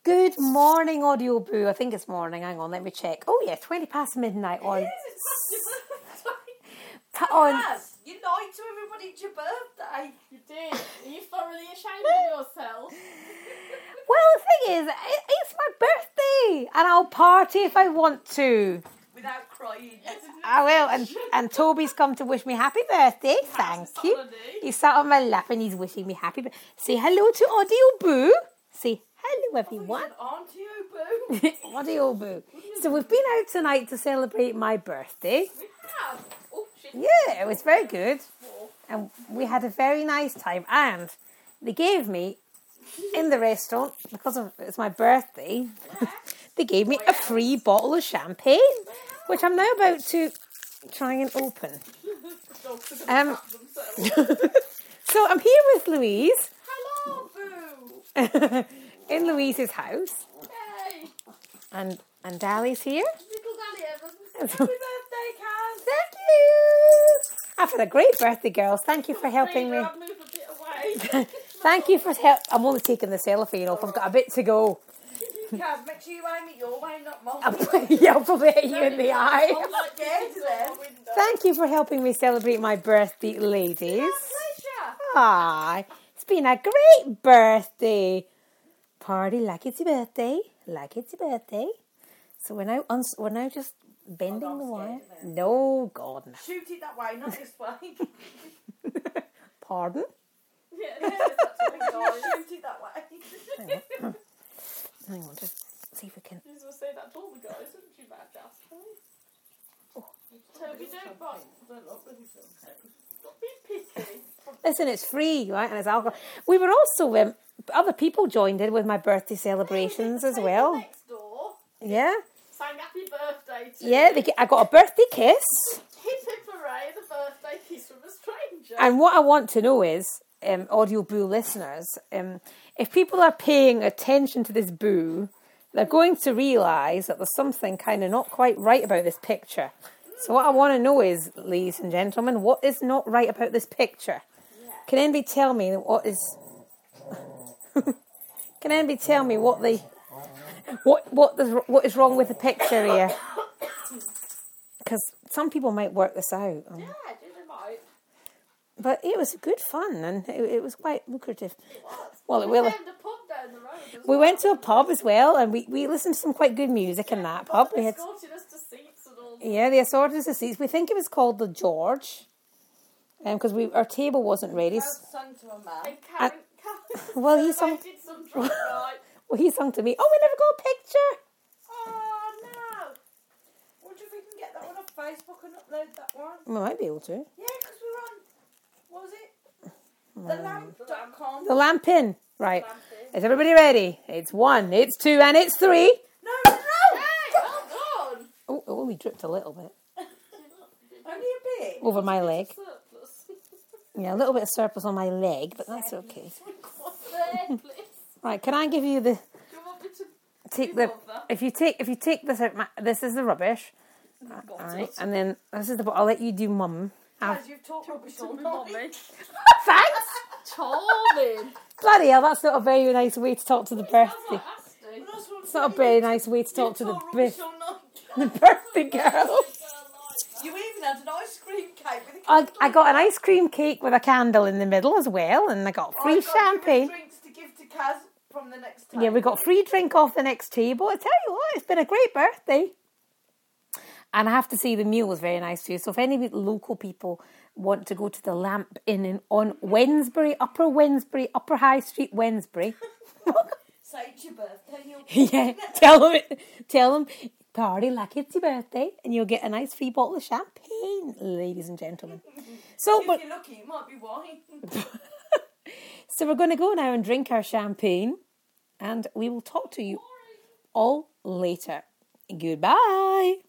Good morning, Audio Boo. I think it's morning. Hang on, let me check. Oh yeah, 20 past midnight on. It is, it's Put your on. birthday. You lied to everybody, it's your birthday. You did. Are you thoroughly ashamed of yourself? Well, the thing is, it's my birthday, and I'll party if I want to. Without crying. I will. And Toby's come to wish me happy birthday. Thank you. He sat on my lap and he's wishing me happy birthday. Say hello to Audio Boo. Say hello, everyone. Auntie Boo. Audio Boo. So we've been out tonight to celebrate my birthday. We have. Oh, shit. Yeah, it was very good. And we had a very nice time. And they gave me, in the restaurant, because it's my birthday, they gave me a free bottle of champagne, which I'm now about to try and open. So I'm here with Louise. Hello, Boo. In Louise's house. Yay! And Dally's here. Little Danny Evans. Happy birthday, Kaz. Thank you. I've had a great birthday, girls. Thank you for helping me. I've moved a bit away. Thank you for help. I'm only taking the cellophane off. I've got a bit to go. Kaz, make sure you aim it your way, not mine. Yeah, I'll probably hit you in the eye. I'm like scared to them. Thank you for helping me celebrate my birthday, ladies. Pleasure. Aye, it's been a great birthday party, like it's your birthday, like it's your birthday. So we're now just bending the wire. No, God, no. Shoot it that way, not this way. Pardon? Yeah, that's what Shoot it that way. Hang on, just see if we can. You was going to say that to all the guys, didn't you, Matt Jasper? Toby, don't bite. Stop being picky. Listen, it's free, right? And it's alcohol. We were also other people joined in with my birthday celebrations as well. Next door. Yeah, Sang happy birthday to yeah. you. I got a birthday kiss. Hip hip hooray, the birthday kiss from a stranger. And what I want to know is, Audio Boo listeners, if people are paying attention to this boo, they're going to realise that there's something kind of not quite right about this picture. So what I want to know is, ladies and gentlemen, what is not right about this picture? Yeah. Can anybody tell me what is... Can anybody tell me what is wrong with the picture here? Because some people might work this out. Yeah, do they might? But it was good fun and it was quite lucrative. It was. Well, it We will. found a pub down the road as We well. went to a pub as well, and we listened to some quite good music in that pub. We They had, escorted us to seats and all. yeah, they assorted us the seats. We think it was called the George, because our table wasn't ready. Kaz sung to a man. And Karen Well, he sung. did some drunk guy. Well, he sung to me. Oh, we never got a picture. Oh, no. Wonder if we can get that one off Facebook and upload that one. We might be able to. Yeah, because we're on, what was it? Thelamp.com. The lamp in. Right. Is everybody ready? It's 1, it's 2, and it's 3. No, no, no. Hey, well done. Oh, it only dripped a little bit Only a bit. over my leg. Surplus. Yeah, a little bit of surplus on my leg, but that's okay. There, please. Right, can I give you the... Do you want me to Take the... remove that? If you take this out, this is the rubbish. Right, and then this is the... I'll let you do mum. Kaz, you've talked rubbish all night. Mommy. Thanks! Charming. Bloody hell, that's not a very nice way to talk to the birthday. Sounds like Ashley. It's not a very nice way to talk to the, Talk rubbish all night. the birthday girl. You even had an ice cream cake with a I got an ice cream cake with a candle in the middle as well, and I got free I've got different champagne. drinks to give to Kaz from the next table. Yeah, we got free drink off the next table. I tell you what, it's been a great birthday. And I have to say, the meal was very nice too. So if any local people want to go to the Lamp Inn on Wednesbury, Upper High Street, Wednesbury. Say it's your birthday. You'll Yeah, tell them, party like it's your birthday, and you'll get a nice free bottle of champagne, ladies and gentlemen. So, if you're lucky, it might be wine. so we're going to go now and drink our champagne, and we will talk to you all later. Goodbye.